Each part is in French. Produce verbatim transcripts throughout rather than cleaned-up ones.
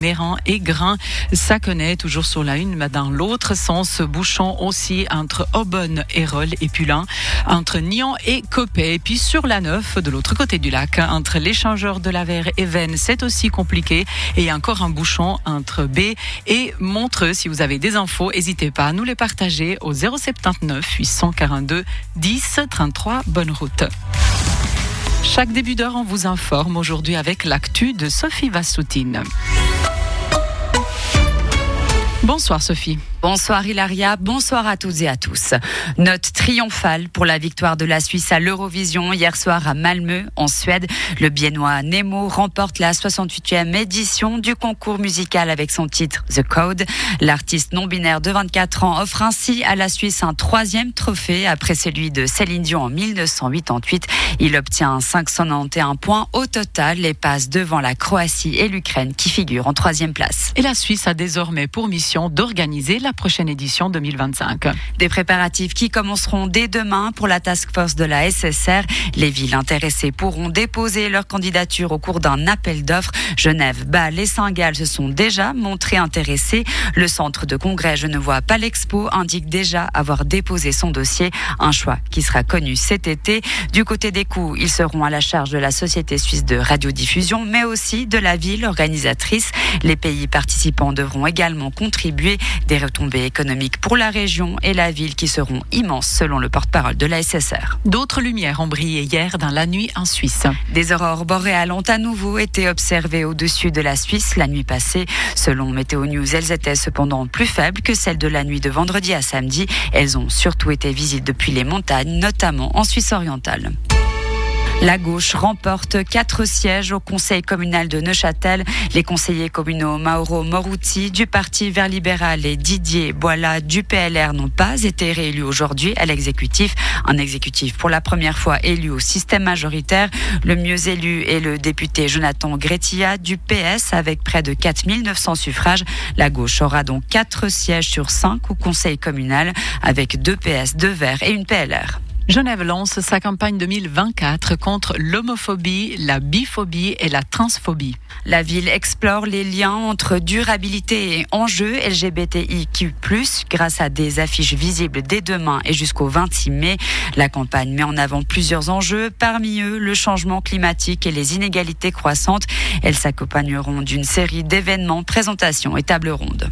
Méran et Grain, Saconnet, toujours sur la une, mais dans l'autre sens, bouchon aussi entre Aubonne et Rolles et Pulin, entre Nian et Copet. Et puis sur la neuf, de l'autre côté du lac, entre l'échangeur de la Verre et Vennes, c'est aussi compliqué. Et il y a encore un bouchon entre B et Montreux. Si vous avez des infos, n'hésitez pas à nous les partager au zéro sept neuf huit cent quarante-deux dix trente-trois. Bonne route. Chaque début d'heure, on vous informe aujourd'hui avec l'actu de Sophie Vassoutine. Bonsoir Sophie. Bonsoir Hilaria, bonsoir à toutes et à tous. Note triomphale pour la victoire de la Suisse à l'Eurovision hier soir à Malmö, en Suède. Le biennois Nemo remporte la soixante-huitième édition du concours musical avec son titre The Code. L'artiste non-binaire de vingt-quatre ans offre ainsi à la Suisse un troisième trophée après celui de Céline Dion en dix-neuf cent quatre-vingt-dix-huit. Il obtient cinq cent quatre-vingt-onze points au total et passe devant la Croatie et l'Ukraine qui figurent en troisième place. Et la Suisse a désormais pour mission d'organiser la prochaine édition deux mille vingt-cinq. Des préparatifs qui commenceront dès demain pour la task force de la S S R. Les villes intéressées pourront déposer leur candidature au cours d'un appel d'offres. Genève, Bâle et Saint-Gall se sont déjà montrés intéressés. Le centre de congrès Genevois Palexpo indique déjà avoir déposé son dossier, un choix qui sera connu cet été. Du côté des coûts, ils seront à la charge de la Société suisse de radiodiffusion, mais aussi de la ville organisatrice. Les pays participants devront également contribuer. Des retombées économiques pour la région et la ville qui seront immenses selon le porte-parole de la S S R. D'autres lumières ont brillé hier dans la nuit en Suisse. Des aurores boréales ont à nouveau été observées au-dessus de la Suisse la nuit passée. Selon Météo News, elles étaient cependant plus faibles que celles de la nuit de vendredi à samedi. Elles ont surtout été visibles depuis les montagnes, notamment en Suisse orientale. La gauche remporte quatre sièges au conseil communal de Neuchâtel. Les conseillers communaux Mauro Moruti du Parti Vert Libéral et Didier Boila du P L R n'ont pas été réélus aujourd'hui à l'exécutif. Un exécutif pour la première fois élu au système majoritaire. Le mieux élu est le député Jonathan Gretilla du P S avec près de quatre mille neuf cents suffrages. La gauche aura donc quatre sièges sur cinq au conseil communal avec deux P S, deux Verts et une P L R. Genève lance sa campagne deux mille vingt-quatre contre l'homophobie, la biphobie et la transphobie. La ville explore les liens entre durabilité et enjeux L G B T I Q plus, grâce à des affiches visibles dès demain et jusqu'au vingt-six mai. La campagne met en avant plusieurs enjeux, parmi eux le changement climatique et les inégalités croissantes. Elles s'accompagneront d'une série d'événements, présentations et tables rondes.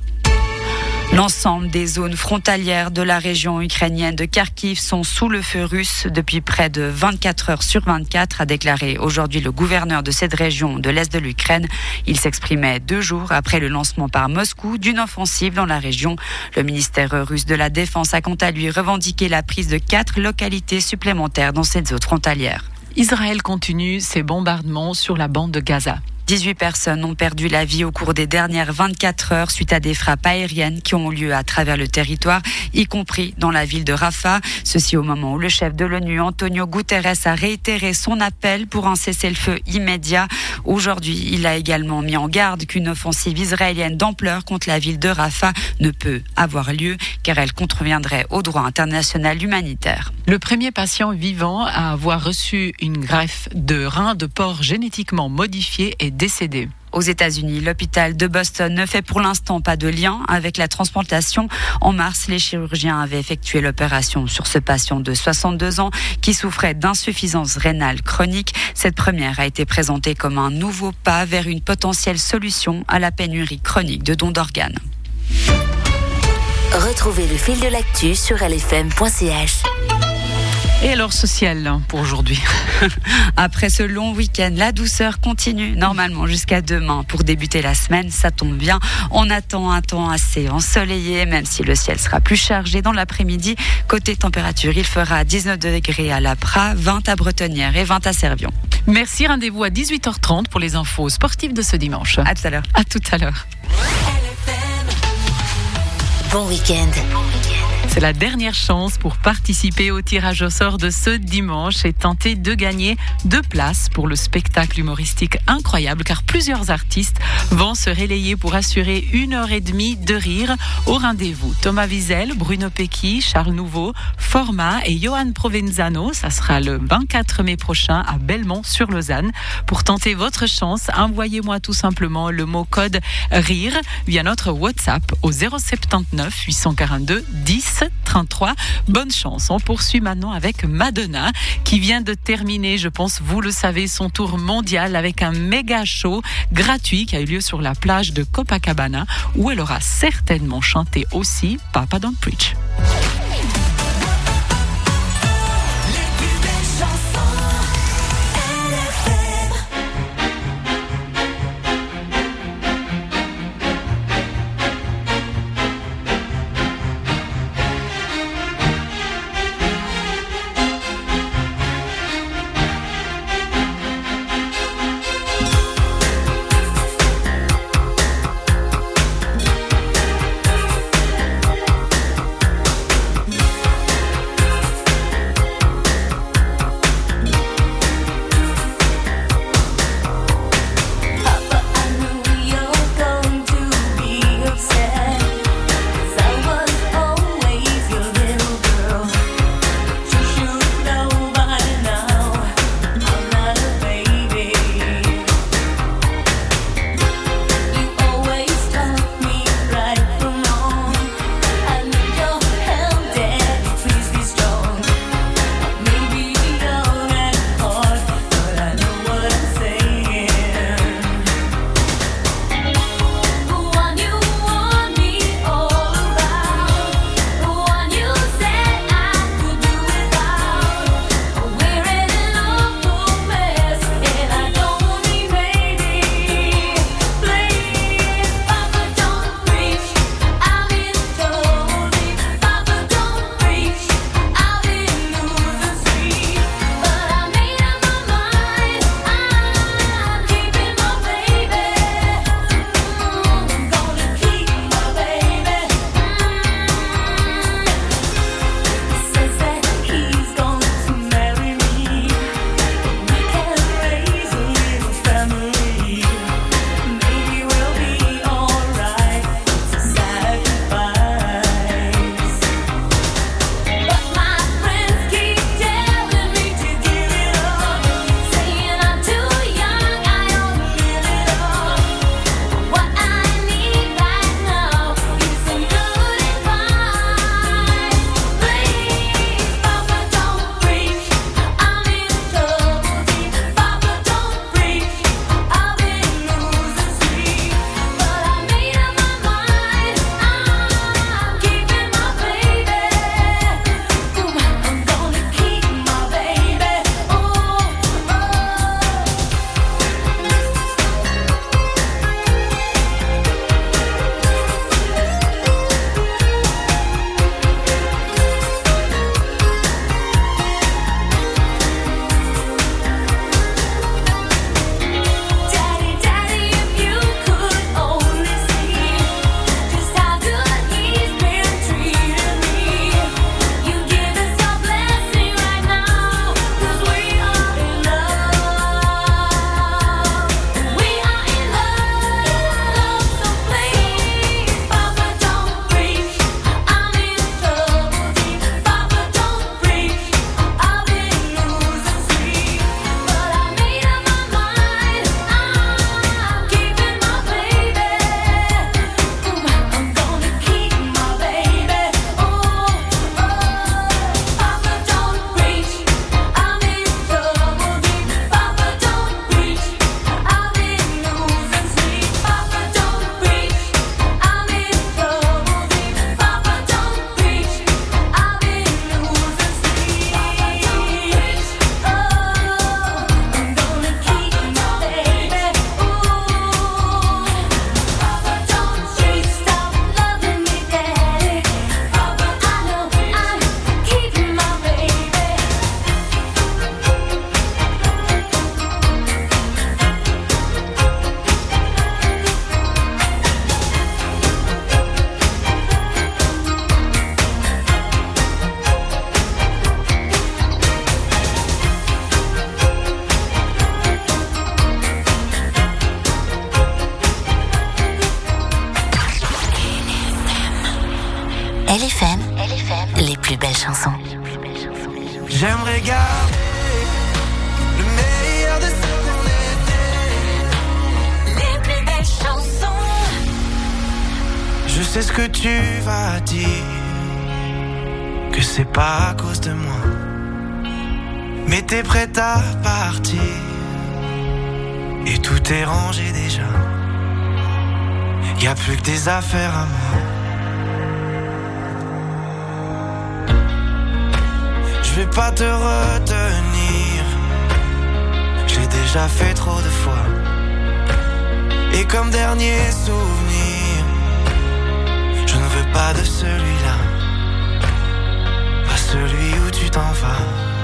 L'ensemble des zones frontalières de la région ukrainienne de Kharkiv sont sous le feu russe depuis près de vingt-quatre heures sur vingt-quatre, a déclaré aujourd'hui le gouverneur de cette région de l'Est de l'Ukraine. Il s'exprimait deux jours après le lancement par Moscou d'une offensive dans la région. Le ministère russe de la Défense a quant à lui revendiqué la prise de quatre localités supplémentaires dans cette zone frontalière. Israël continue ses bombardements sur la bande de Gaza. dix-huit personnes ont perdu la vie au cours des dernières vingt-quatre heures suite à des frappes aériennes qui ont lieu à travers le territoire, y compris dans la ville de Rafah. Ceci au moment où le chef de l'ONU, Antonio Guterres, a réitéré son appel pour un cessez-le-feu immédiat. Aujourd'hui, il a également mis en garde qu'une offensive israélienne d'ampleur contre la ville de Rafah ne peut avoir lieu car elle contreviendrait au droit international humanitaire. Le premier patient vivant à avoir reçu une greffe de rein de porc génétiquement modifié est décédé. Aux États-Unis, l'hôpital de Boston ne fait pour l'instant pas de lien avec la transplantation. En mars, les chirurgiens avaient effectué l'opération sur ce patient de soixante-deux ans qui souffrait d'insuffisance rénale chronique. Cette première a été présentée comme un nouveau pas vers une potentielle solution à la pénurie chronique de dons d'organes. Retrouvez le fil de l'actu sur L F M point C H. Et alors, ce ciel pour aujourd'hui. Après ce long week-end, la douceur continue normalement jusqu'à demain. Pour débuter la semaine, ça tombe bien. On attend un temps assez ensoleillé, même si le ciel sera plus chargé dans l'après-midi. Côté température, il fera dix-neuf degrés à La Prat, vingt à Bretonnière et vingt à Servion. Merci, rendez-vous à dix-huit heures trente pour les infos sportives de ce dimanche. À tout à l'heure. À tout à l'heure. Bon week-end. Bon week-end. C'est la dernière chance pour participer au tirage au sort de ce dimanche et tenter de gagner deux places pour le spectacle humoristique incroyable car plusieurs artistes vont se relayer pour assurer une heure et demie de rire au rendez-vous. Thomas Wiesel, Bruno Pecky, Charles Nouveau, Format et Johan Provenzano. Ça sera le vingt-quatre mai prochain à Belmont-sur-Lausanne. Pour tenter votre chance, envoyez-moi tout simplement le mot code RIRE via notre WhatsApp au zéro sept neuf huit cent quarante-deux dix trente-trois. Bonne chance. On poursuit maintenant avec Madonna qui vient de terminer, je pense vous le savez, son tour mondial avec un méga show gratuit qui a eu lieu sur la plage de Copacabana où elle aura certainement chanté aussi Papa Don't Preach. L F M, L F M, les plus belles chansons. J'aimerais garder le meilleur de ce qu'on était. Les plus belles chansons. Je sais ce que tu vas dire, que c'est pas à cause de moi, mais t'es prête à partir et tout est rangé déjà. Y'a plus que des affaires à moi. Je vais pas te retenir, j'ai déjà fait trop de fois. Et comme dernier souvenir, je ne veux pas de celui-là, pas celui où tu t'en vas.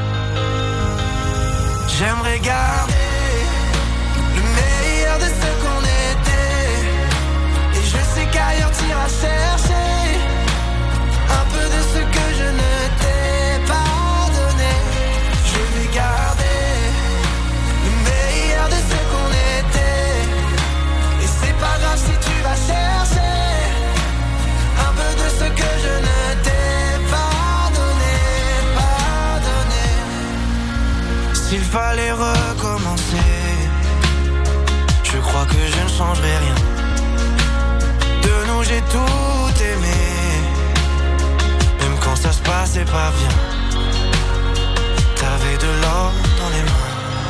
J'aimerais garder le meilleur de ce qu'on était. Et je sais qu'ailleurs t'iras chercher un peu de ce que je ne t'ai pas donné. Je vais garder le meilleur de ce qu'on était. Et c'est pas grave si tu vas chercher un peu de ce que je ne t'ai pas donné, pas donné. S'il fallait recommencer, je crois que je ne changerai rien. De nous j'ai tout aimé, même quand ça se passait pas bien. T'avais de l'or dans les mains.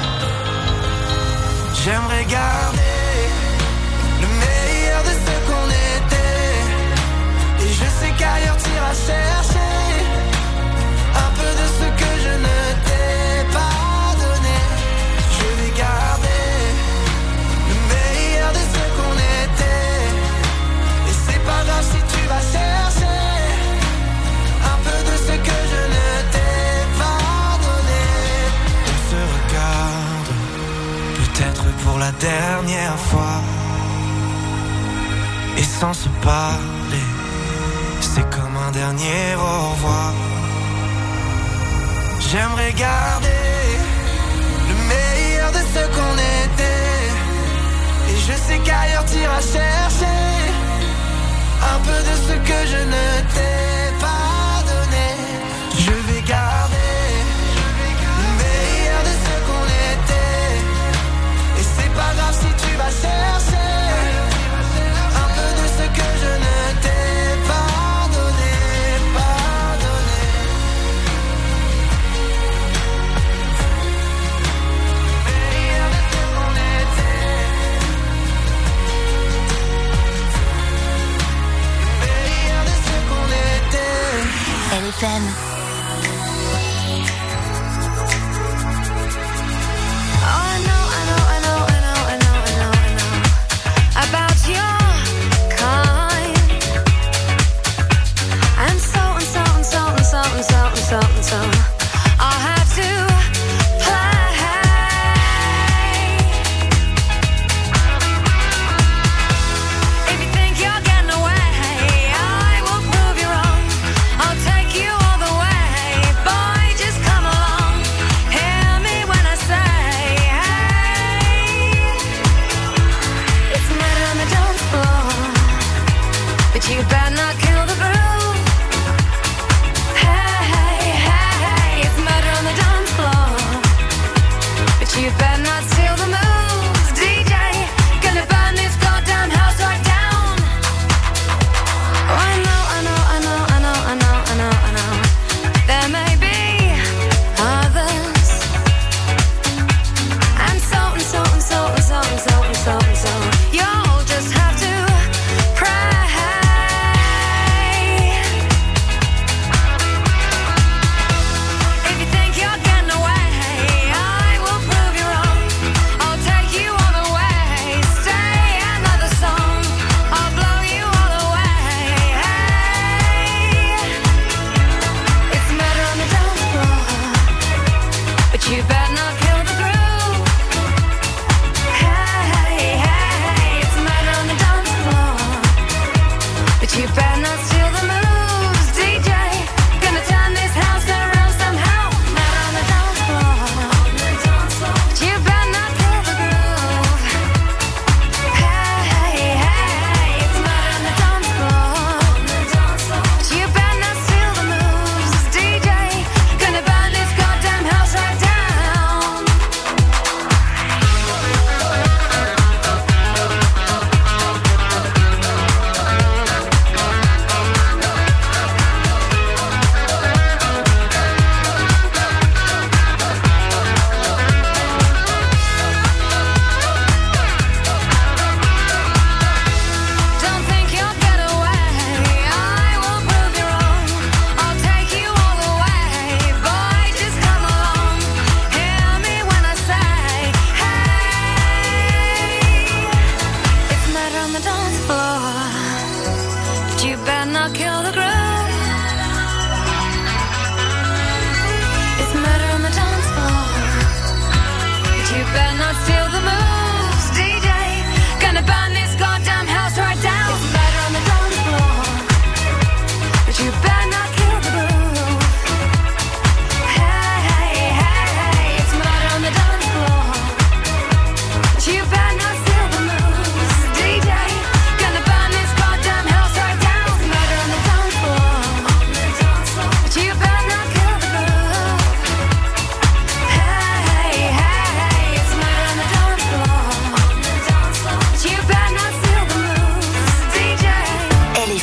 J'aimerais garder le meilleur de ce qu'on était. Et je sais qu'ailleurs t'iras chercher un peu de ce que je ne t'ai pas donné. Je vais garder le meilleur de ce qu'on était. Et c'est pas grave si tu vas chercher un peu de ce que je ne t'ai pas donné. On se regarde, peut-être pour la dernière fois, et sans se parler, c'est comme un dernier au revoir. J'aimerais garder le meilleur de ce qu'on était. Et je sais qu'ailleurs t'iras chercher un peu de ce que je ne t'ai pas donné. Je vais garder le meilleur de ce qu'on était. Et c'est pas grave si tu vas chercher un peu de ce que je ne t'ai pas donné, pas donné. Le meilleur de ce qu'on était. Le meilleur de ce qu'on était. L F M. If you think you're getting away, I will prove you wrong.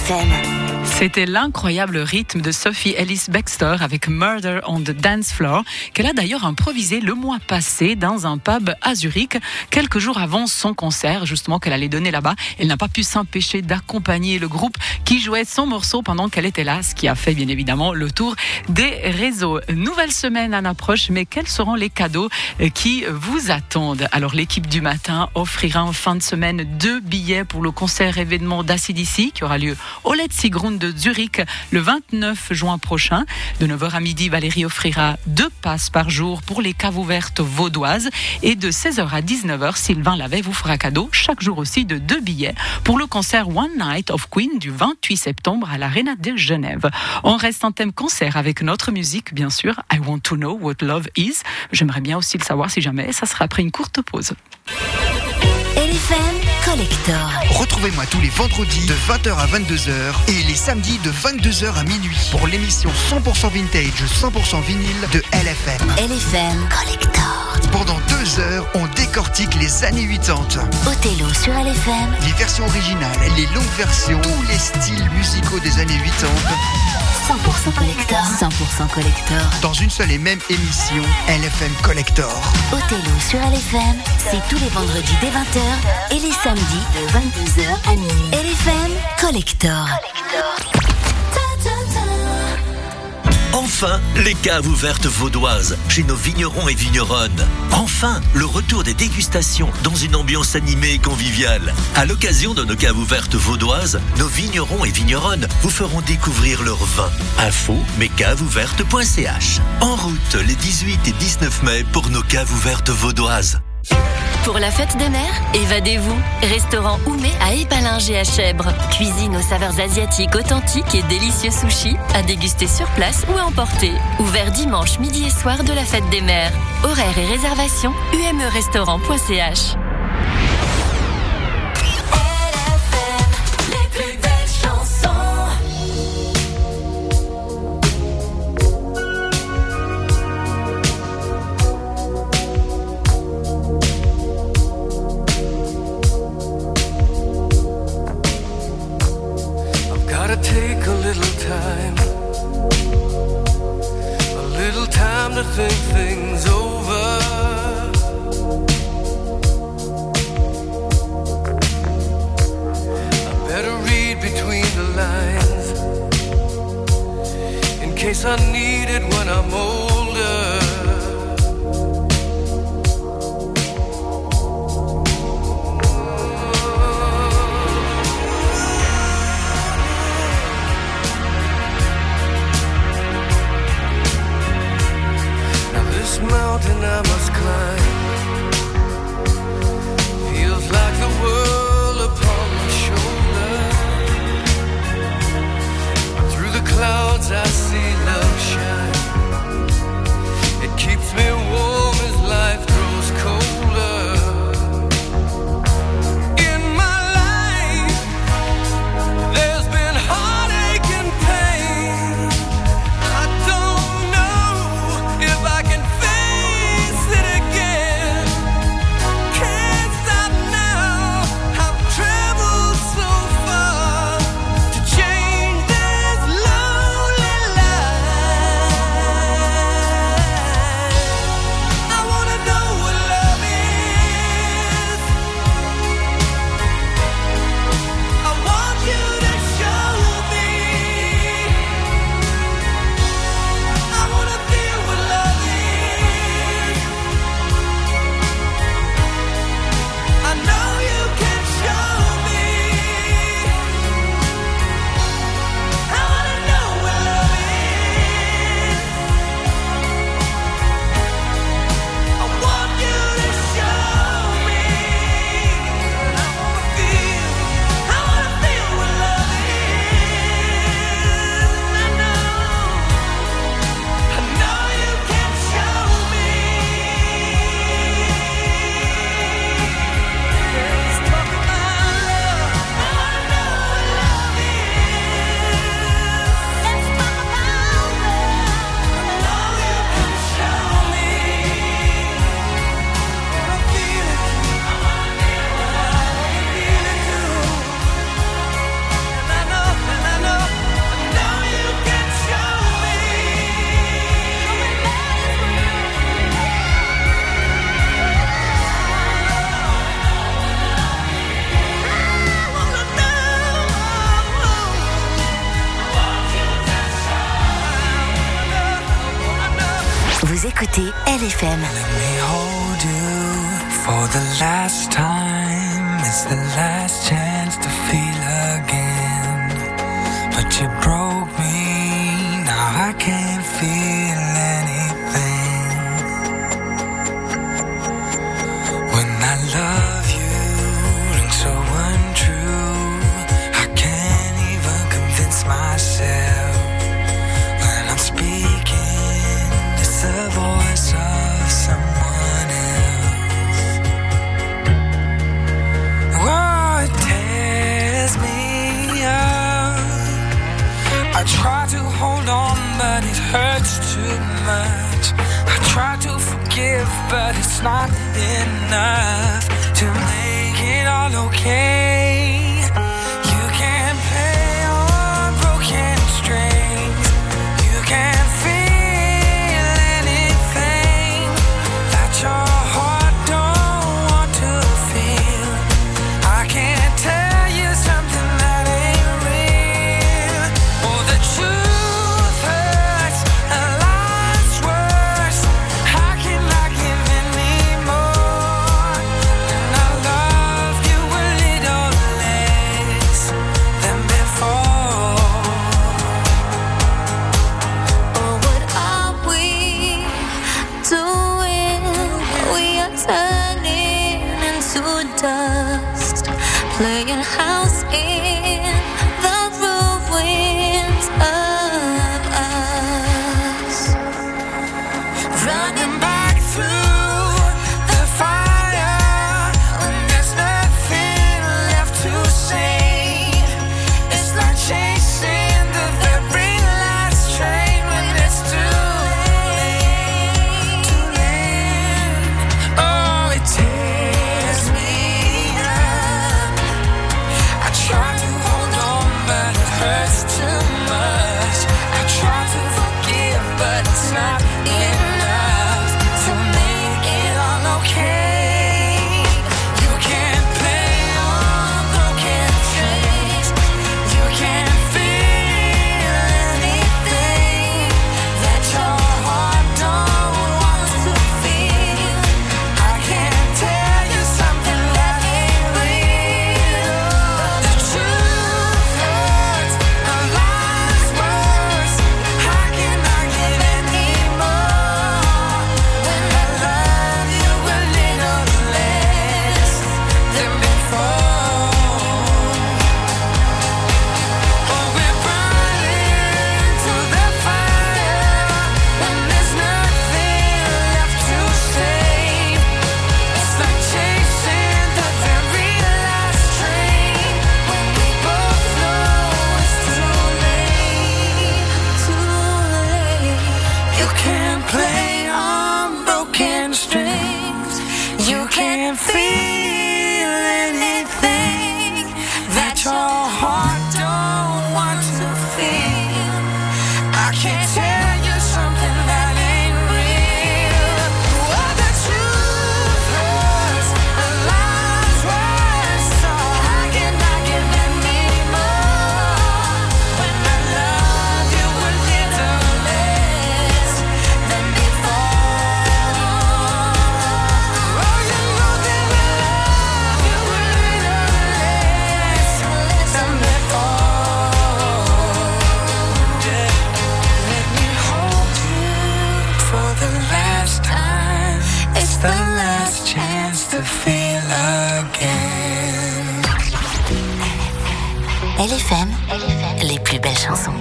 F M. C'était l'incroyable rythme de Sophie Ellis Bextor avec Murder on the Dance Floor, qu'elle a d'ailleurs improvisé le mois passé dans un pub à Zurich, quelques jours avant son concert, justement qu'elle allait donner là-bas. Elle n'a pas pu s'empêcher d'accompagner le groupe qui jouait son morceau pendant qu'elle était là, ce qui a fait bien évidemment le tour des réseaux. Nouvelle semaine en approche, mais quels seront les cadeaux qui vous attendent? Alors l'équipe du matin offrira en fin de semaine deux billets pour le concert événement d'A C D C qui aura lieu au Letzigrund de Zurich le vingt-neuf juin prochain. De neuf heures à midi, Valérie offrira deux passes par jour pour les caves ouvertes vaudoises et de seize heures à dix-neuf heures, Sylvain Lavet vous fera cadeau chaque jour aussi de deux billets pour le concert One Night of Queen du vingt-huit septembre à l'Arena de Genève. On reste en thème concert avec notre musique, bien sûr. I want to know what love is. J'aimerais bien aussi le savoir si jamais. Ça sera après une courte pause. L F M Collector. Retrouvez-moi tous les vendredis de vingt heures à vingt-deux heures et les samedis de vingt-deux heures à minuit pour l'émission cent pour cent vintage, cent pour cent vinyle de L F M. L F M Collector. Pendant deux heures, on décortique les années quatre-vingt-dix. Othello sur L F M. Les versions originales, les longues versions, tous les styles musicaux des années quatre-vingt-dix. cent pour cent Collector. cent pour cent Collector. Dans une seule et même émission, L F M Collector. Othello sur L F M, c'est tous les vendredis dès vingt heures et les samedis de vingt-deux heures à minuit. L F M Collector. Enfin, les caves ouvertes vaudoises, chez nos vignerons et vigneronnes. Enfin, le retour des dégustations dans une ambiance animée et conviviale. À l'occasion de nos caves ouvertes vaudoises, nos vignerons et vigneronnes vous feront découvrir leur vin. Info mescavesouvertes point c h. En route les dix-huit et dix-neuf mai pour nos caves ouvertes vaudoises. Pour la fête des mères, évadez-vous. Restaurant Oumé à Épalinges à Chèbres. Cuisine aux saveurs asiatiques authentiques et délicieux sushis à déguster sur place ou à emporter. Ouvert dimanche midi et soir de la fête des mères. Horaires et réservations u m e restaurant point c h. Take a little time, a little time to think things over. I better read between the lines in case I need it when I'm older. Mountain I must climb feels like the world upon my shoulder. Through the clouds I see love shine. Vous écoutez L F M. Let me hold you for the last time. It's the last chance to feel again. But you broke me, now I can't feel anything. When I love you, rings so untrue. I can't even convince myself. When I'm speaking, it's the voice of someone else. Oh, it tears me up. I try to hold on, but it hurts too much. I try to forgive, but it's not enough to make it all okay. You can't play on broken strings. You can't feel anything that your heart don't want to feel. I can't tell you something that ain't real. Oh, the truth hurts, and life's worse. How can I give any more? And I love you a little less than before. Oh, what are we doing? We are turning into dust, playing house in the ruins of us. Running back through the fire when there's nothing left to say. It's like chasing the very last train when it's too late. Too late. Oh, it tears me up. I try to hold on, but it hurts too much. I try to forgive, but it's not enough to make it all okay. You can't play on broken strings. You can't feel anything that your heart don't want to feel. I can't tell you something that ain't real. The truth hurts, and life's worse. How can I give any more when I love you a little less than before? Oh, we're burning to the fire when there's nothing left to say. It's like chasing the very last train when we both know it's too late. Too late. You can't play on broken strings. You can't feel anything that your heart don't want to feel. I can't tell you something that ain't real. Oh, the truth hurts, and life's worse. So how can I give any more when I love you a little less than before? Oh, you know that I love you a little less than before. Yeah. Let me hold you for the last time. It's the last chance to feel again. L F M, les plus belles chansons.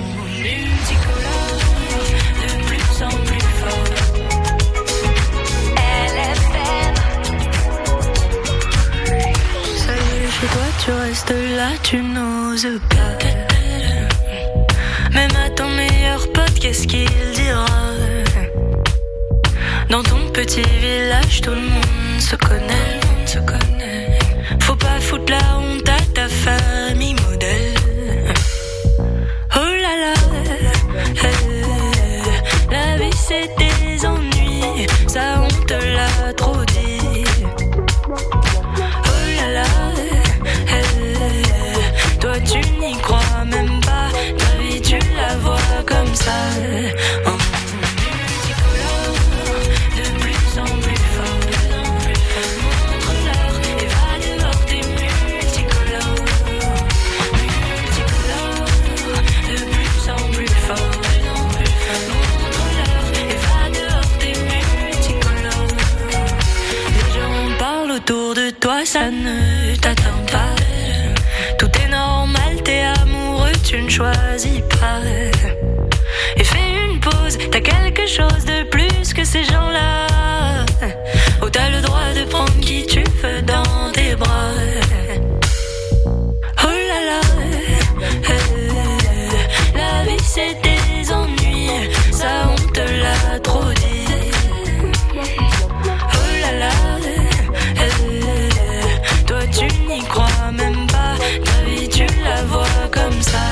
Ça y est, chez toi, tu restes là, tu n'oses pas. Même à ton meilleur pote, qu'est-ce qu'il dira? Dans ton petit village, tout le monde se connaît, se connaît. Faut pas foutre la honte à ta famille modèle. Oh là là, eh, la vie c'est des ennuis, ça on te l'a trop dit. Oh là là, eh, toi tu n'y crois même pas, ta vie tu la vois comme ça. Oh, multicolore. ça ne t'atteint pas. Tout est normal, t'es amoureux, tu ne choisis pas. Et fais une pause, t'as quelque chose de plus que ces gens-là. Oh, t'as le droit de prendre qui tu veux dans tes bras. Oh là là, euh, la vie c'est des ennuis, ça on te l'a trop dit. Oh là là, euh, toi tu n'y crois même pas, ta vie tu la vois comme ça.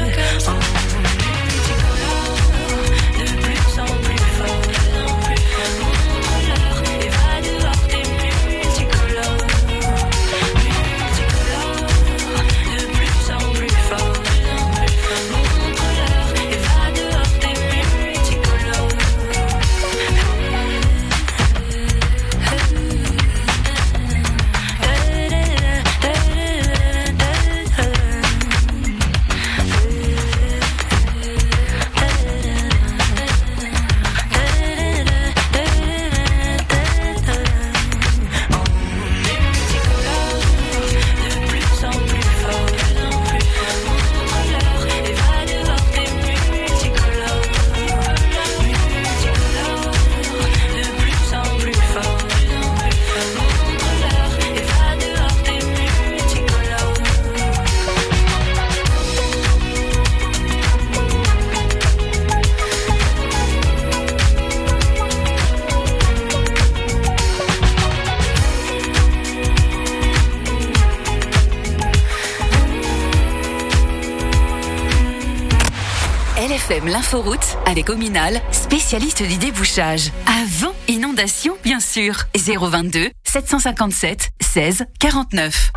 L'inforoute avec Ominal, spécialiste du débouchage. Avant inondation, bien sûr. zéro vingt-deux sept cent cinquante-sept seize quarante-neuf.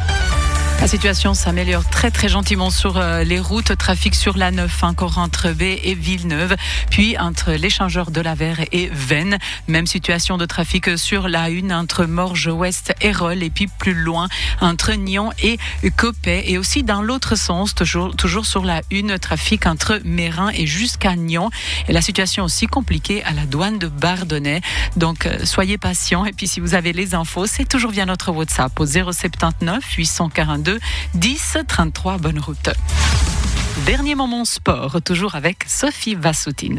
La situation s'améliore très très gentiment sur euh, les routes. Trafic sur l'A neuf, encore entre B et Villeneuve, puis entre l'échangeur de la Verre et Vennes. Même situation de trafic sur l'A un entre Morges-Ouest et Rolle, et puis plus loin entre Nyon et Coppet. Et aussi dans l'autre sens, toujours, toujours sur l'A un, trafic entre Mérin et jusqu'à Nyon. Et la situation aussi compliquée à la douane de Bardonnay. Donc euh, soyez patients. Et puis si vous avez les infos, c'est toujours via notre WhatsApp au zéro soixante-dix-neuf huit cent quarante-deux dix trente-trois. Bonne route. Dernier moment sport, toujours avec Sophie Vassoutine.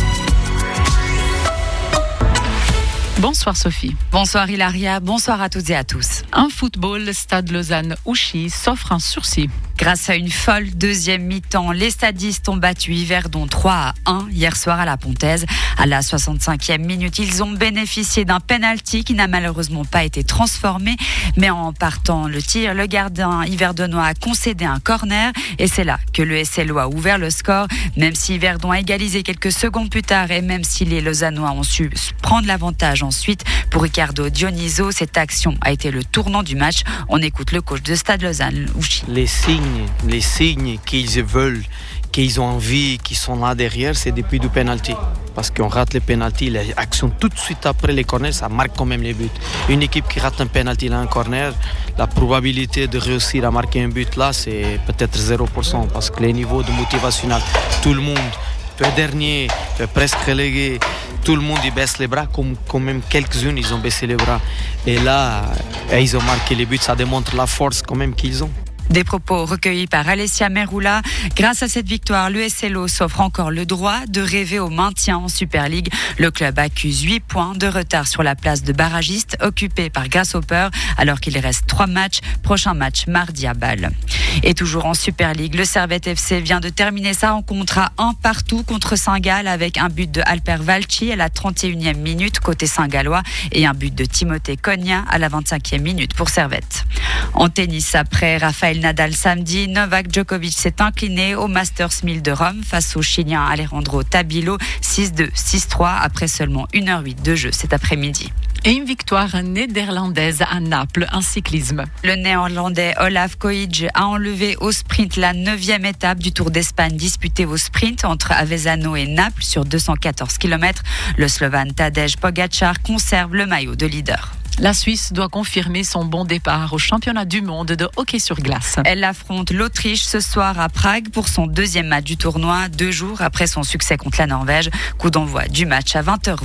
Bonsoir Sophie. Bonsoir Hilaria, bonsoir à toutes et à tous. Un football, Stade Lausanne-Ouchy s'offre un sursis. Grâce à une folle deuxième mi-temps, les stadistes ont battu Yverdon trois à un hier soir à la Pontaise. À la soixante-cinquième minute, ils ont bénéficié d'un penalty qui n'a malheureusement pas été transformé. Mais en partant le tir, le gardien yverdonois a concédé un corner. Et c'est là que le S L O a ouvert le score. Même si Yverdon a égalisé quelques secondes plus tard et même si les Lausannois ont su prendre l'avantage ensuite, pour Ricardo Dioniso, cette action a été le tournant du match. On écoute le coach de Stade Lausanne-Ouchy. Les signes, les signes qu'ils veulent, qu'ils ont envie, qui sont là derrière, c'est depuis du penalty. Parce qu'on rate les penalty, les actions tout de suite après les corners, ça marque quand même les buts. Une équipe qui rate un penalty là, un corner, la probabilité de réussir à marquer un but là, c'est peut-être zéro pour cent. Parce que les niveaux de motivationnel, tout le monde, peu dernier, peu presque relégué, tout le monde il baisse les bras, comme quand même quelques-unes ils ont baissé les bras. Et là, ils ont marqué les buts, ça démontre la force quand même qu'ils ont. Des propos recueillis par Alessia Meroula. Grâce à cette victoire, l'U S L O s'offre encore le droit de rêver au maintien en Super League. Le club accuse huit points de retard sur la place de barragiste occupée par Grasshopper alors qu'il reste trois matchs. Prochain match mardi à Bâle. Et toujours en Super League, le Servette F C vient de terminer sa rencontre à un partout contre Saint-Gall avec un but de Alper Valchi à la trente et unième minute côté Saint-Gallois et un but de Timothée Cogna à la vingt-cinquième minute pour Servette. En tennis, après Rafael Nadal samedi, Novak Djokovic s'est incliné au Masters mille de Rome face au Chilien Alejandro Tabilo six deux, six trois après seulement une heure huit de jeu cet après-midi. Et une victoire néerlandaise à Naples, en cyclisme. Le néerlandais Olaf Koij a enlevé au sprint la neuvième étape du Tour d'Espagne disputé au sprint entre Avezzano et Naples sur deux cent quatorze kilomètres. Le Slovène Tadej Pogačar conserve le maillot de leader. La Suisse doit confirmer son bon départ au championnat du monde de hockey sur glace. Elle affronte l'Autriche ce soir à Prague pour son deuxième match du tournoi, deux jours après son succès contre la Norvège. Coup d'envoi du match à vingt heures vingt.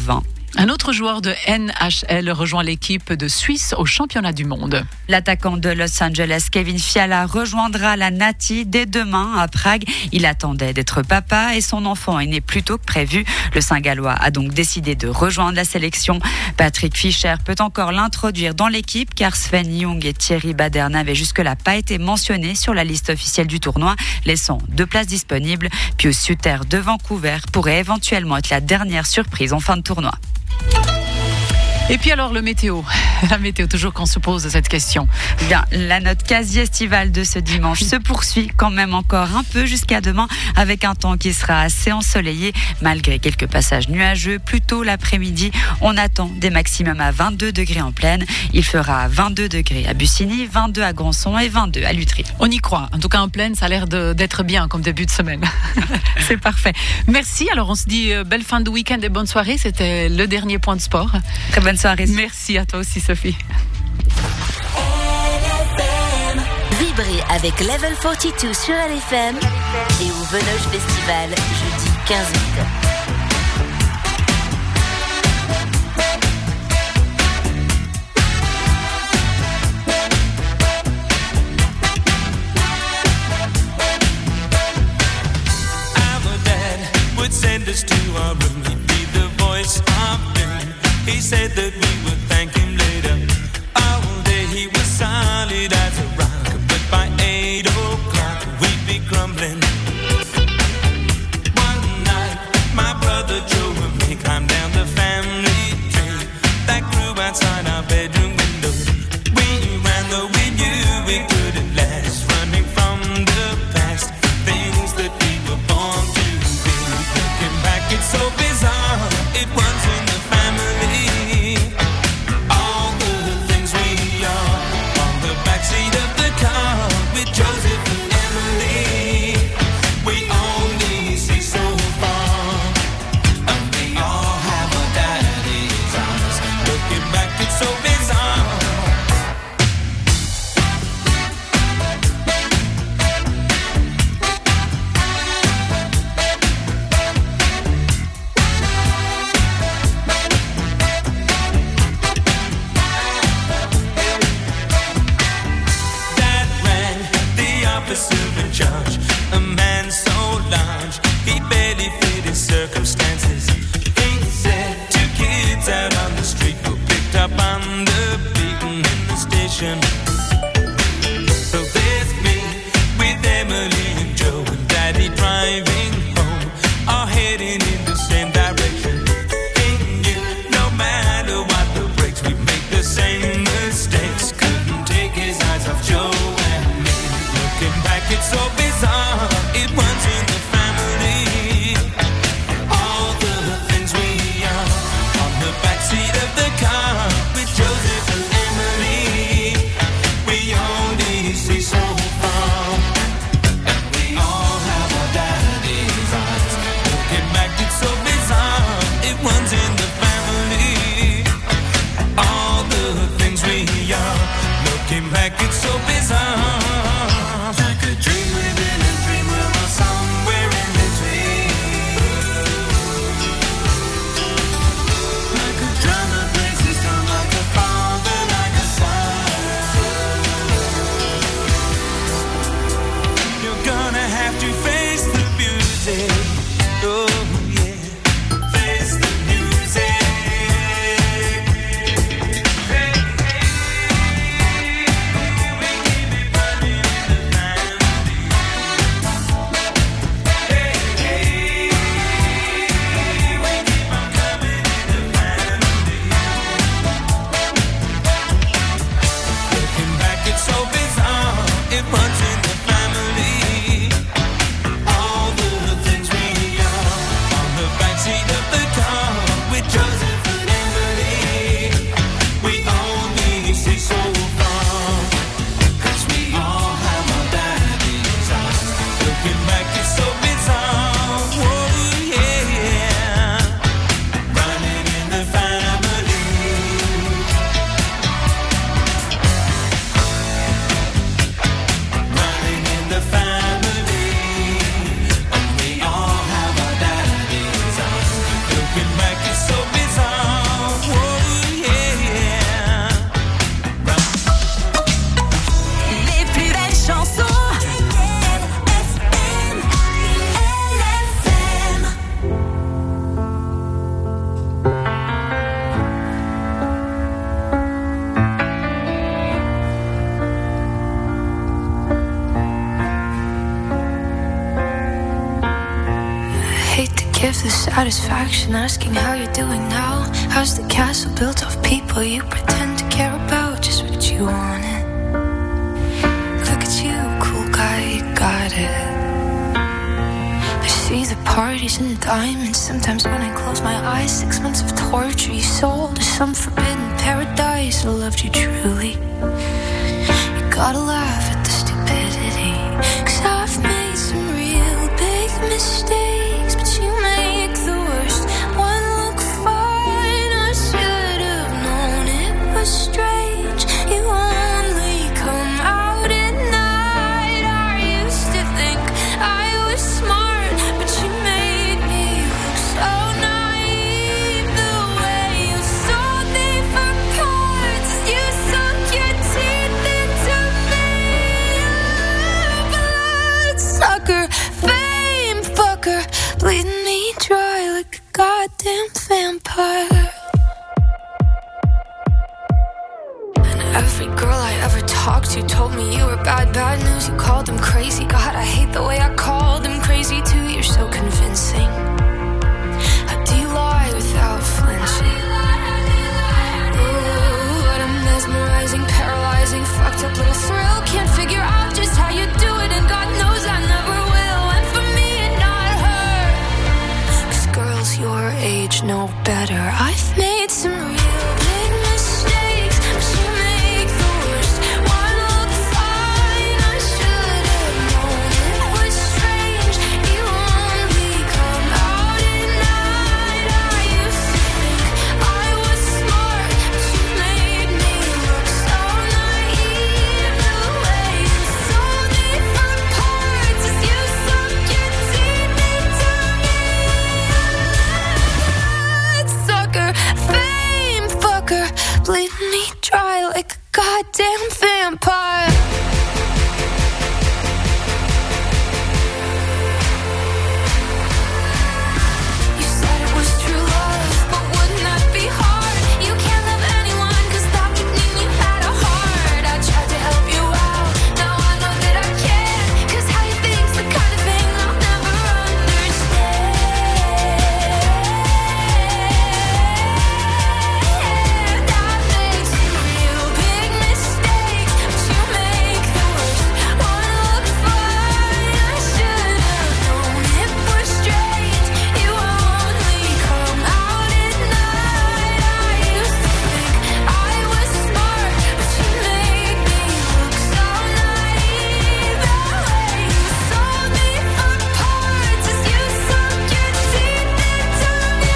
Un autre joueur de N H L rejoint l'équipe de Suisse au championnat du monde. L'attaquant de Los Angeles, Kevin Fiala, rejoindra la Nati dès demain à Prague. Il attendait d'être papa et son enfant est né plus tôt que prévu. Le Saint-Gallois a donc décidé de rejoindre la sélection. Patrick Fischer peut encore l'introduire dans l'équipe car Sven Young et Thierry Bader n'avaient jusque-là pas été mentionnés sur la liste officielle du tournoi, laissant deux places disponibles. Pius Suter de Vancouver pourrait éventuellement être la dernière surprise en fin de tournoi. Et puis alors le météo, la météo, toujours qu'on se pose cette question. Bien, la note quasi estivale de ce dimanche se poursuit quand même encore un peu jusqu'à demain avec un temps qui sera assez ensoleillé malgré quelques passages nuageux. Plus tôt l'après-midi, on attend des maximums à vingt-deux degrés en plaine. Il fera vingt-deux degrés à Bussigny, vingt-deux à Grandson et vingt-deux à Lutry. On y croit. En tout cas en plaine, ça a l'air de, d'être bien comme début de semaine. C'est parfait. Merci. Alors on se dit euh, belle fin de week-end et bonne soirée. C'était le dernier point de sport. Très bonne soirée. Merci à toi aussi, Sophie. Vibrez avec Level quarante-deux sur L F M et au Venoge Festival, jeudi quinze août. He said that we would thank him later. All day he was solid as a rock, but by eight o'clock we'd be crumbling. One night, my brother Joe and me climbed down the family tree that grew outside our bedroom window. We ran though we knew we couldn't last, running from the past, things that we were born to be. Looking back, it's so bizarre. It was in the family. It runs in the family. All the things we with the satisfaction asking how you're doing now. How's the castle built of people you pretend to care about? Just what you wanted. Look at you, cool guy, you got it. I see the parties and the diamonds. Sometimes when I close my eyes, six months of torture you sold to some forbidden paradise. I loved you truly. You gotta laugh at the stupidity, 'cause I've made some real big mistakes, but you make the worst one look fine. I should have known it was strange. You only come out at night. I used to think I was smart, but you made me look so naive. The way you sold me for cards, you sunk your teeth into me. Bloodsucker, fame fucker, bleeding me dry like a goddamn vampire. And every girl I ever talked to told me you were bad, bad news. You called them crazy. God, I hate the way I called them crazy too. You're so convincing. How do you lie without flinching? Ooh, what a mesmerizing, paralyzing, fucked up little thrill. Can't figure out just how you do it, and God knows I never will. And for me and not her, 'cause girls your age know better. I've made some real big mistakes, but you make the worst one look fine. I should have known it was strange. You only come out at night. I used to think I was smart, but you made me look so naive. The way you sold me for parts as you sunk your teeth into me. Bloodsucker, fame fucker, bleeding me dry like a goddamn vampire. You said it was true love, but wouldn't that be hard? You can't love anyone 'cause that would mean you had a heart. I tried to help you out, now I know that I can't, 'cause how you think's the kind of thing I'll never understand. I've made some real big mistakes, but you make the worst one look fine. I should have known it was strange. You only come out at night. I used to think I was smart, but you made me look so naive. The way you sold me for parts as you sunk your teeth into me.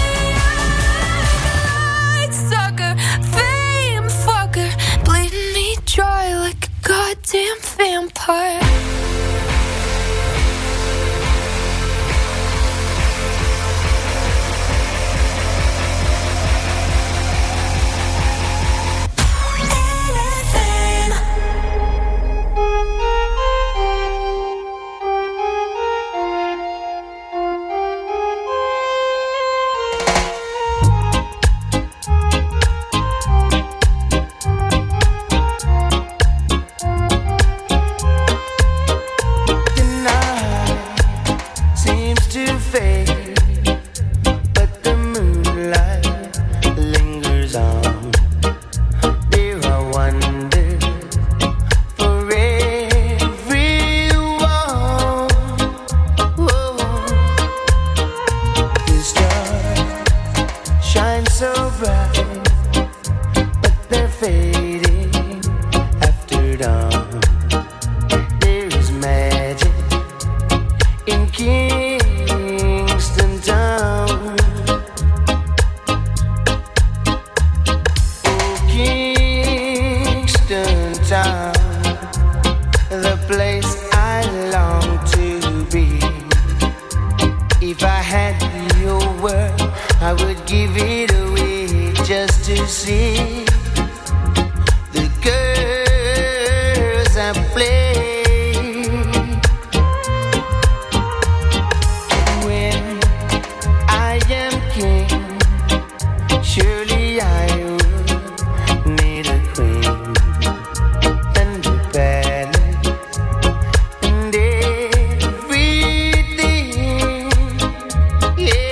Bloodsucker, fame fucker, bleeding me dry like a goddamn vampire. Yeah.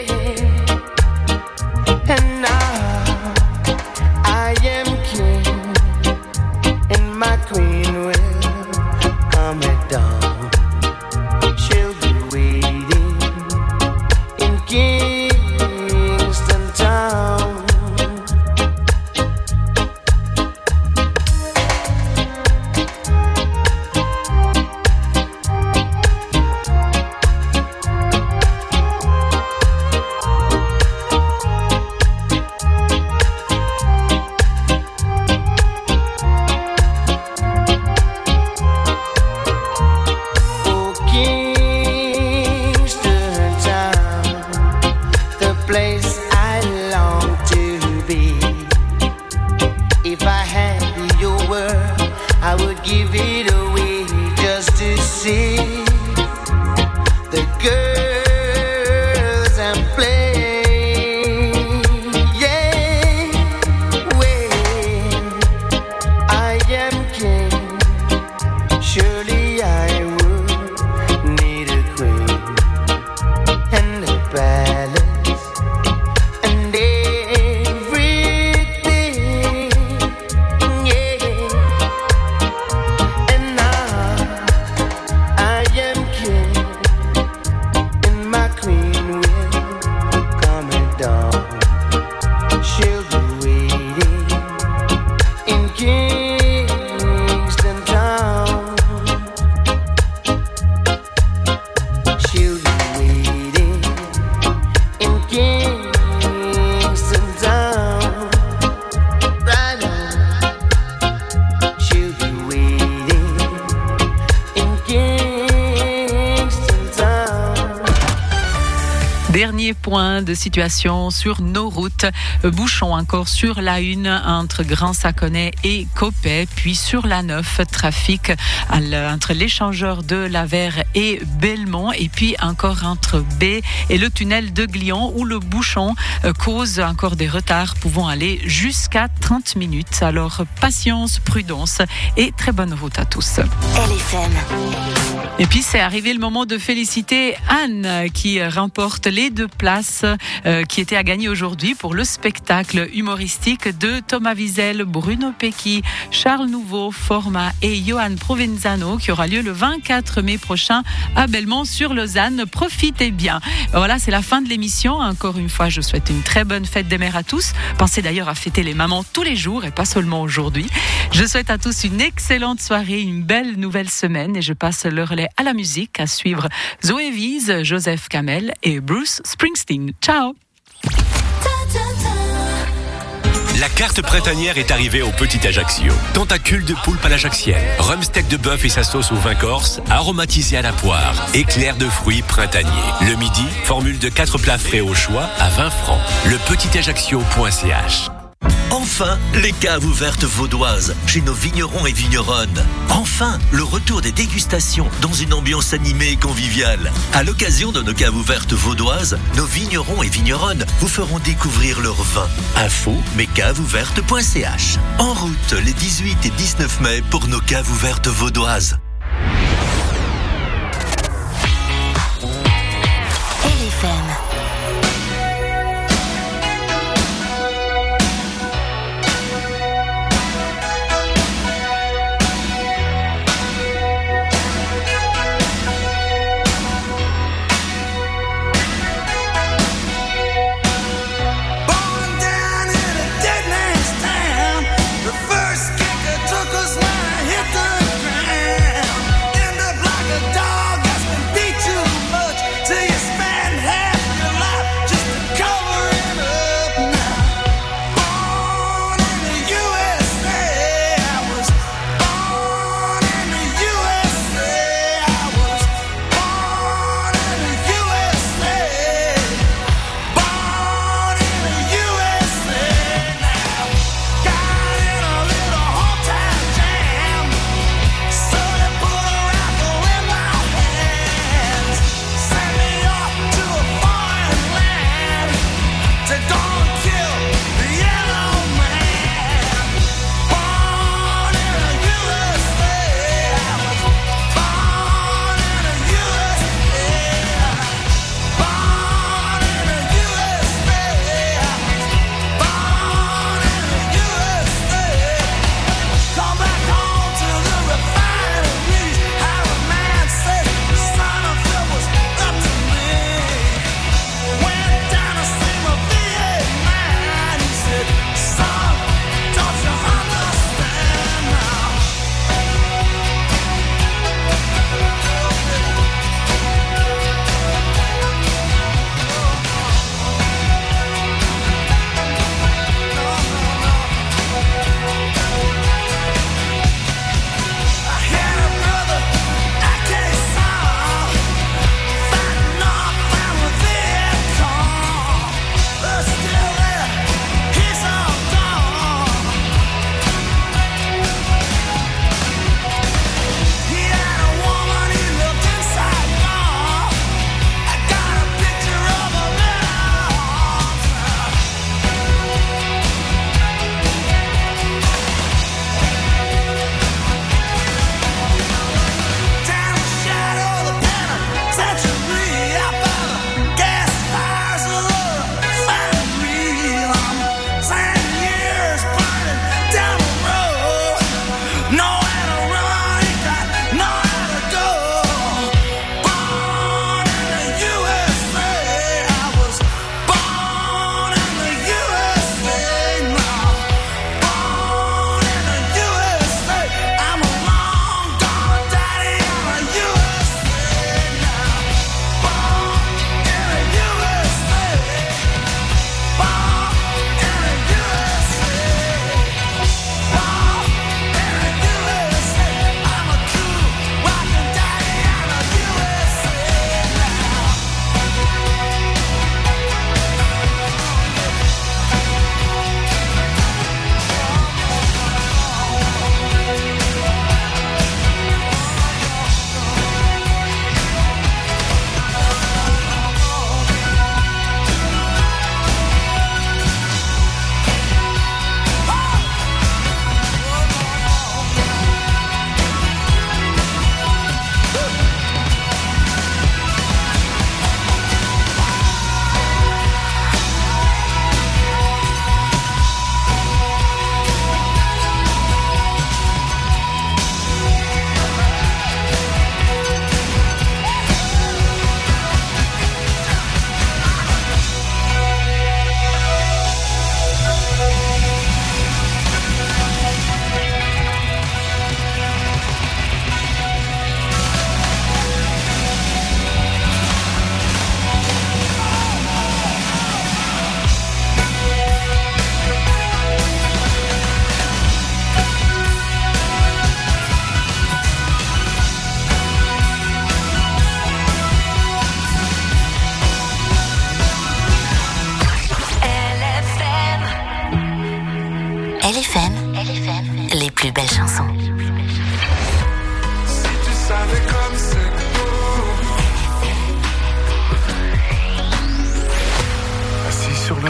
She'll be waiting in Kingston Town. Right now, she'll be waiting in Kingston Town. Dernier point de situation sur nos routes. Bouchons encore sur la une entre Grand-Saconnet et Coppet, puis sur la neuf, trafic entre l'échangeur de Lavère et Belmont, et puis encore entre B et le tunnel de Glion, où le bouchon cause encore des retards pouvant aller jusqu'à trente minutes. Alors patience, prudence et très bonne route à tous. L F M. Et puis c'est arrivé le moment de féliciter Anne qui remporte les deux places euh, qui étaient à gagner aujourd'hui pour le spectacle humoristique de Thomas Wiesel, Bruno Pecchi, Charles Nouveau, Format et Johan Provenzano qui aura lieu le vingt-quatre mai prochain à Belmont sur Lausanne. Profitez bien. Voilà, c'est la fin de l'émission. Encore une fois, je souhaite une très bonne fête des mères à tous. Pensez d'ailleurs à fêter les mamans tous les jours et pas seulement aujourd'hui. Je souhaite à tous une excellente soirée, une belle nouvelle semaine et je passe le relais à la musique à suivre Zoé Wies, Joseph Kamel et Bruce Springsteen. Ciao. La carte printanière est arrivée au Petit Ajaccio. Tentacule de poulpe à l'ajaccienne, rhum steak de bœuf et sa sauce au vin corse, aromatisé à la poire, éclair de fruits printaniers. Le midi, formule de quatre plats frais au choix à vingt francs. Le petit ajaccio point c h. Enfin, les caves ouvertes vaudoises chez nos vignerons et vigneronnes. Enfin, le retour des dégustations dans une ambiance animée et conviviale. À l'occasion de nos caves ouvertes vaudoises, nos vignerons et vigneronnes vous feront découvrir leur vin. Info mescavesouvertes point c h. En route les dix-huit et dix-neuf mai pour nos caves ouvertes vaudoises. L F M. Took us when I hit the ground.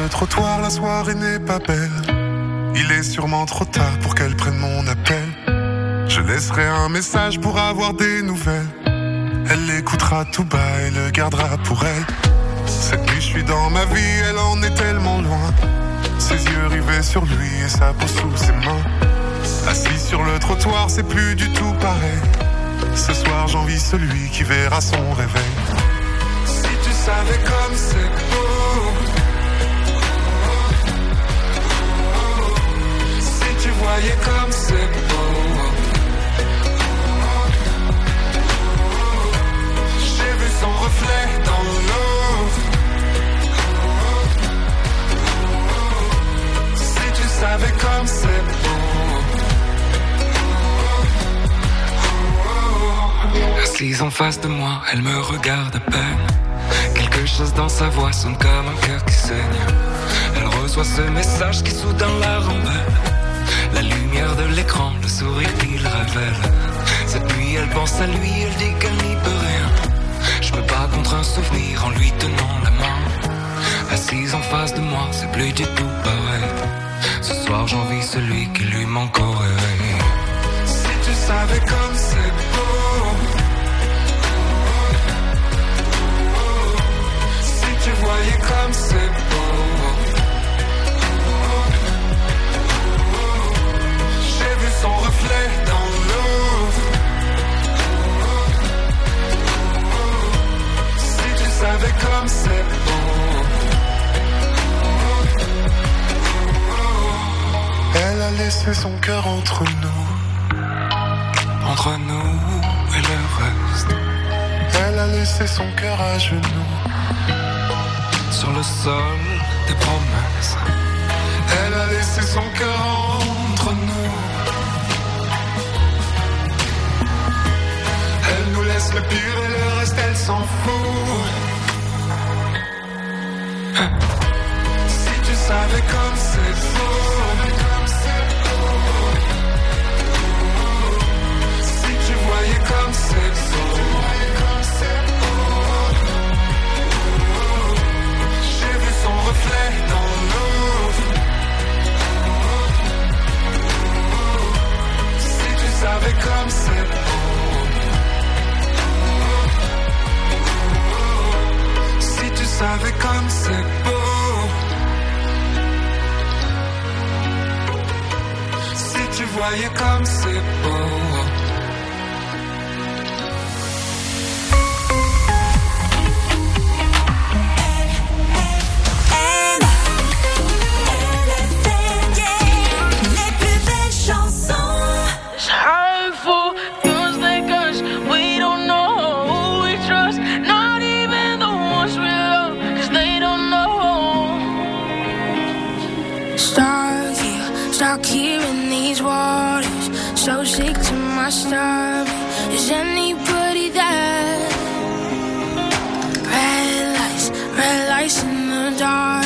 le trottoir, la soirée n'est pas belle. Il est sûrement trop tard pour qu'elle prenne mon appel. Je laisserai un message pour avoir des nouvelles. Elle l'écoutera tout bas et le gardera pour elle. Cette nuit je suis dans ma vie, elle en est tellement loin. Ses yeux rivés sur lui et sa peau sous ses mains. Assis sur le trottoir, c'est plus du tout pareil. Ce soir j'envie celui qui verra son réveil. Si tu savais comme c'est beau, si tu voyais comme c'est beau. J'ai vu son reflet dans l'eau. Si tu savais comme c'est beau. Assise en face de moi, elle me regarde à peine. Quelque chose dans sa voix sonne comme un cœur qui saigne. Elle reçoit ce message qui soudain la rembelle. La lumière de l'écran, le sourire qu'il révèle. Cette nuit elle pense à lui, elle dit qu'elle n'y peut rien. Je me bats contre un souvenir en lui tenant la main. Assise en face de moi, c'est plus du tout pareil. Ce soir j'envie celui qui lui manque au réveil. Si tu savais comme c'est beau, si tu voyais comme c'est beau. J'ai vu son reflet dans l'eau. Si tu savais comme c'est beau. Elle a laissé son cœur entre nous, entre nous et le reste. Elle a laissé son cœur à genoux, sur le sol des promesses. Elle a laissé son cœur entre nous. Elle nous laisse le pire et le reste elle s'en fout. Si tu savais comme c'est beau. Comme c'est beau, j'ai vu son reflet dans l'eau. Si tu savais comme c'est beau, si tu savais comme c'est beau, si tu voyais comme c'est beau. So sick to my stomach. Is anybody there? Red lights, red lights in the dark.